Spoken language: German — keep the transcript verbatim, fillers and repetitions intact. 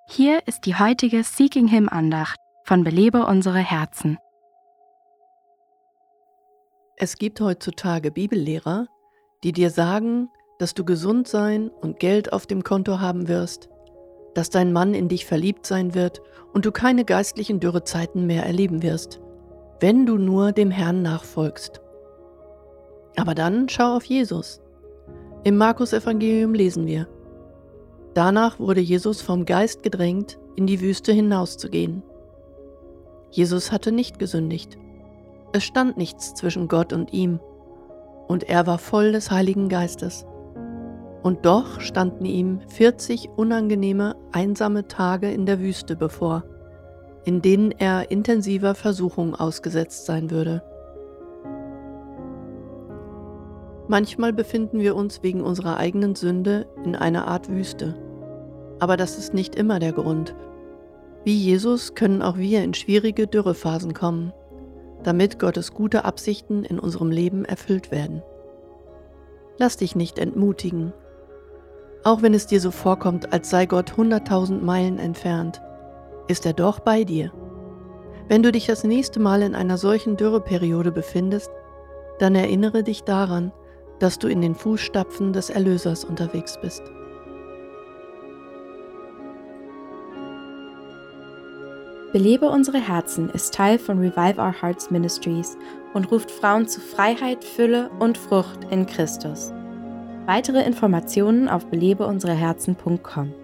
Hier ist die heutige Seeking Him Andacht von Belebe unsere Herzen. Es gibt heutzutage Bibellehrer, die dir sagen, dass du gesund sein und Geld auf dem Konto haben wirst, dass dein Mann in dich verliebt sein wird und du keine geistlichen Dürrezeiten mehr erleben wirst, wenn du nur dem Herrn nachfolgst. Aber dann schau auf Jesus. Im Markus-Evangelium lesen wir: Danach wurde Jesus vom Geist gedrängt, in die Wüste hinauszugehen. Jesus hatte nicht gesündigt. Es stand nichts zwischen Gott und ihm, und er war voll des Heiligen Geistes. Und doch standen ihm vierzig unangenehme, einsame Tage in der Wüste bevor, in denen er intensiver Versuchung ausgesetzt sein würde. Manchmal befinden wir uns wegen unserer eigenen Sünde in einer Art Wüste. Aber das ist nicht immer der Grund. Wie Jesus können auch wir in schwierige Dürrephasen kommen, damit Gottes gute Absichten in unserem Leben erfüllt werden. Lass dich nicht entmutigen. Auch wenn es dir so vorkommt, als sei Gott hunderttausend Meilen entfernt, ist er doch bei dir. Wenn du dich das nächste Mal in einer solchen Dürreperiode befindest, dann erinnere dich daran, dass du in den Fußstapfen des Erlösers unterwegs bist. Belebe unsere Herzen ist Teil von Revive Our Hearts Ministries und ruft Frauen zu Freiheit, Fülle und Frucht in Christus. Weitere Informationen auf belebe unsere herzen punkt com.